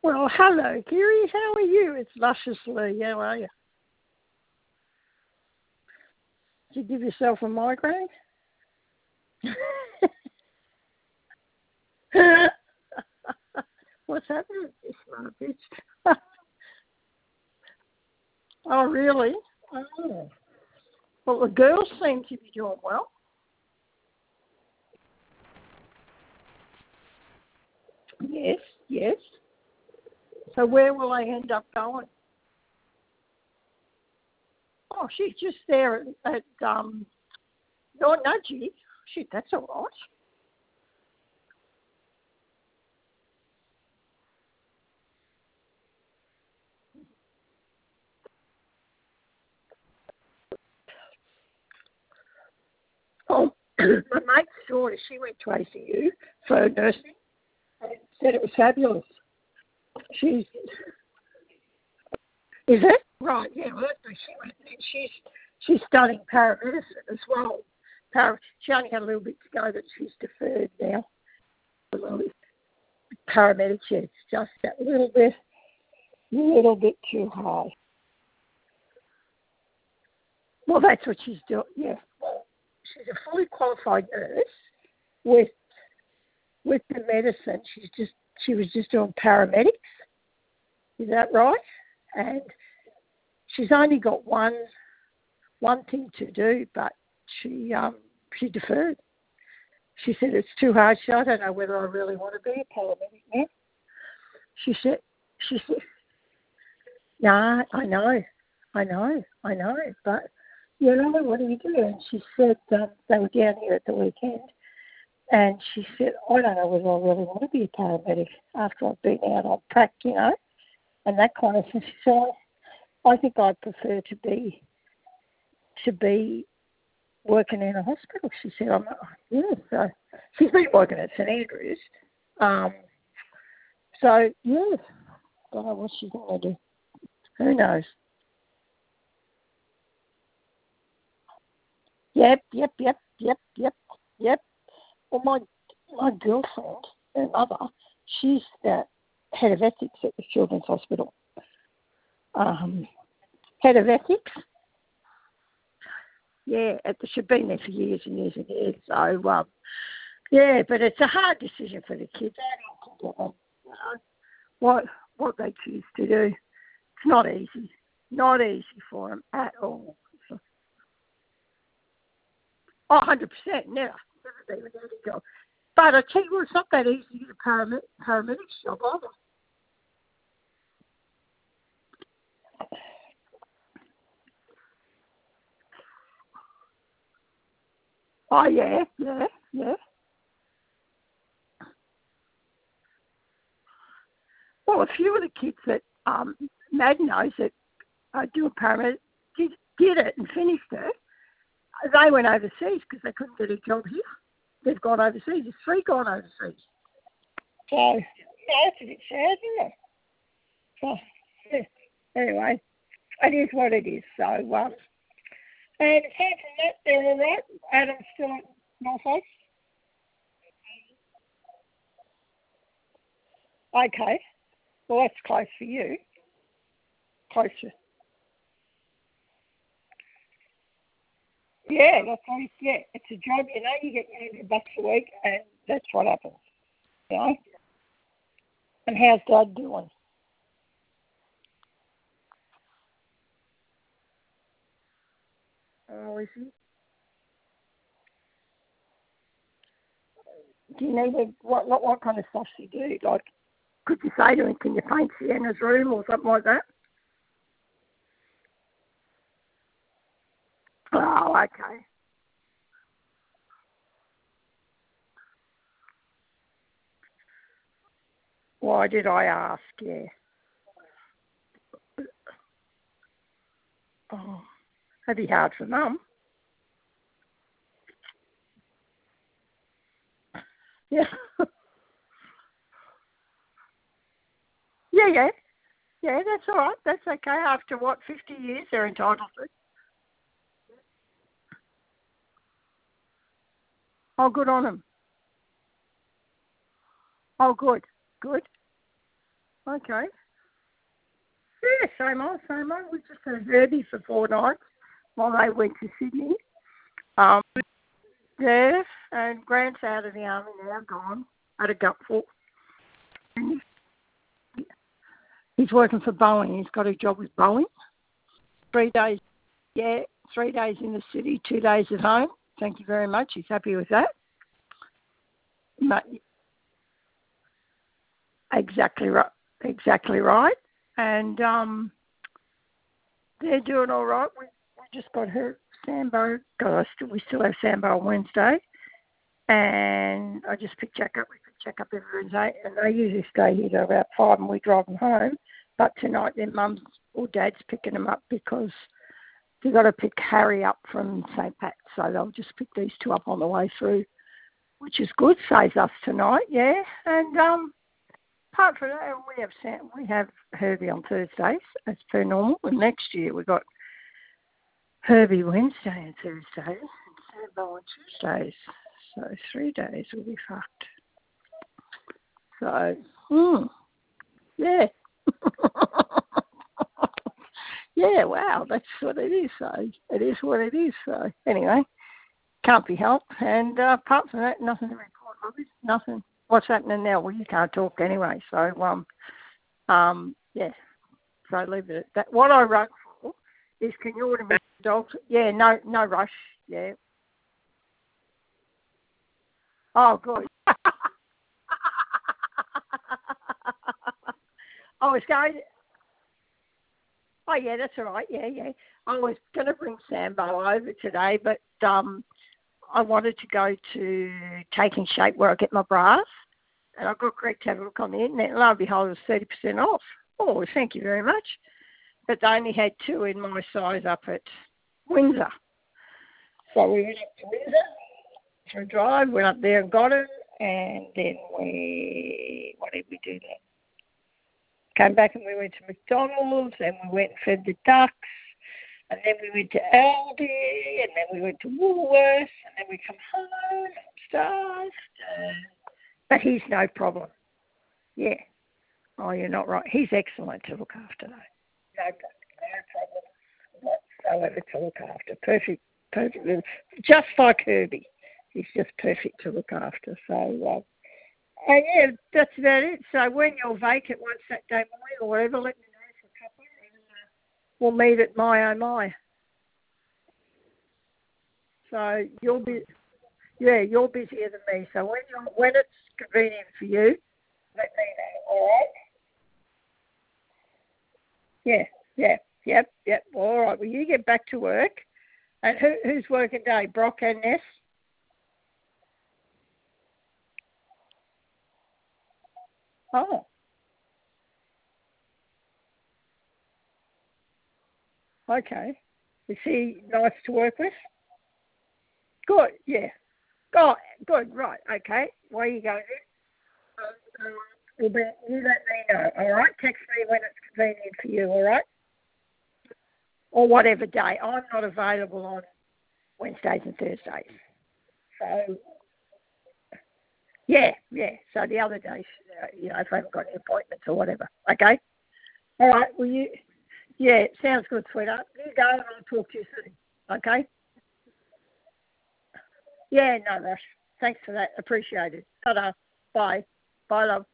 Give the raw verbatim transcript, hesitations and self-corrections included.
Well, hello, Kiri. How are you? It's Luscious Lee. How are you? Did you give yourself a migraine? What's happening? You smart bitch. Oh, really? Oh. Well, the girls seem to be doing well. Yes, yes. So where will they end up going? Oh, she's just there at, at um, North Nudgee. Shit, that's all right. Oh, my mate's daughter, she went to A C U for nursing and said it was fabulous. She's, is it? Right, yeah, well, that's where she went. And she's, she's studying paramedicine as well. Para, she only had a little bit to go, but she's deferred now. A little bit. Paramedic, yeah, it's just that little bit, little bit too high. Well, that's what she's doing, yeah. Well, she's a fully qualified nurse with with the medicine. She's just she was just doing paramedics. Is that right? And she's only got one one thing to do, but she um she deferred. She said it's too hard. She, I don't know whether I really want to be a paramedic now. She said she said, "Nah, I know, I know, I know, but you know what do you do?" And she said um, they were down here at the weekend. And she said, I don't know whether I really want to be a paramedic after I've been out on prac, you know, and that kind of thing. She said, I, I think I'd prefer to be to be working in a hospital. She said, I'm not, yeah. So she's been working at St Andrews. Um, so, yeah, don't know what she's going to do. Who knows? Yep, yep, yep, yep, yep, yep. Well, my, my girlfriend, her mother, she's the head of ethics at the Children's Hospital. Um, head of ethics. Yeah, it, she's been there for years and years and years. So, um, yeah, but it's a hard decision for the kids. I don't think them, you know, what what they choose to do. It's not easy. Not easy for them at all. So, oh, one hundred percent. Never. Never been able to go. But I tell you what, it's not that easy to get a paramedic, paramedic's job either. Oh, yeah, yeah, yeah. Well, a few of the kids that um, Mad knows that uh, do a paramedic did, did it and finished it. They went overseas because they couldn't get a job here. They've gone overseas. There's three gone overseas. So, yeah, it's a bit sad, isn't it? So, yeah. Anyway, it is what it is. So, um, and aside from that, they're all right. Adam's still at Norfolk. Okay. Well, that's close for you. Closer. Yeah, that's what it's, yeah. It's a job, you know, you get one hundred bucks a week and that's what happens, you know. And how's Dad doing? Oh, is he? Do you need a, what, what, what kind of stuff do you do? Like, could you say to him, can you paint Sienna's room or something like that? Oh, okay. Why did I ask? Yeah. Oh, that'd be hard for Mum. Yeah. yeah, yeah. Yeah, that's all right. That's okay. After, what, fifty years they're entitled to. Oh, good on them. Oh, good. Good. Okay. Yeah, same old, same old. We just had Herbie for four nights while they went to Sydney. Um, yeah, and Grant's out of the army now, gone, at a gutful. He's working for Boeing. He's got a job with Boeing. Three days, yeah, three days in the city, two days at home. Thank you very much. He's happy with that. But, exactly right. Exactly right. And um, they're doing all right. We, we just got her Sambo. God, still, we still have Sambo on Wednesday. And I just pick Jack up. We pick Jack up every Wednesday. And they usually stay here till about five and we drive them home. But tonight their mum's or dad's picking them up because they've got to pick Harry up from Saint Pat's. So they'll just pick these two up on the way through, which is good. Saves us tonight, yeah. And um, apart from that, we have Sam, we have Herbie on Thursdays as per normal. And next year we've got Herbie Wednesday and Thursday and Sambo on Tuesdays. So three days will be fucked. So, hmm, yeah. Yeah, wow, that's what it is. So it is what it is. So anyway, can't be helped. And uh, apart from that, nothing to report, Robbie. Nothing. What's happening now? Well, you can't talk anyway. So um, um, yeah. So leave it at that. What I wrote for is, can you order me dogs? Yeah, no, no rush. Yeah. Oh, good. I was going. Oh, yeah, that's all right. Yeah, yeah. I was going to bring Sambo over today, but um, I wanted to go to Taking Shape where I get my bras, and I got Greg to have a look on the internet, and lo and behold, it was thirty percent off. Oh, thank you very much. But they only had two in my size up at Windsor. So we went up to Windsor for a drive, went up there and got it, and then we, what did we do then? Came back and we went to McDonald's, and we went and fed the ducks, and then we went to Aldi, and then we went to Woolworths, and then we come home, I'm starved. Uh, but he's no problem. Yeah. Oh, you're not right. He's excellent to look after, though. No, no problem whatsoever to look after. Perfect, perfect. Just like Herbie. He's just perfect to look after. So, uh, and yeah, that's about it. So when you're vacant one Saturday morning or whatever, let me know for a couple, and uh, we'll meet at My Oh My. So you'll be, yeah, you're busier than me. So when you when it's convenient for you, let me know. All right? Yeah, yeah, yep, yep. All right. Well, you get back to work. And who, who's working day? Brock and Ness? Oh, okay. Is he nice to work with? Good, yeah. Oh, good, right, okay. Where are you going? Um, um, you, be, you let me know, all right? Text me when it's convenient for you, all right? Or whatever day. I'm not available on Wednesdays and Thursdays. So, yeah, yeah. So the other days, uh, you know, if I haven't got any appointments or whatever, okay? All right, well, you, yeah, sounds good, sweetheart. You go and I'll talk to you soon, okay? Yeah, no rush. Thanks for that. Appreciate it. Ta-da. Bye. Bye, love.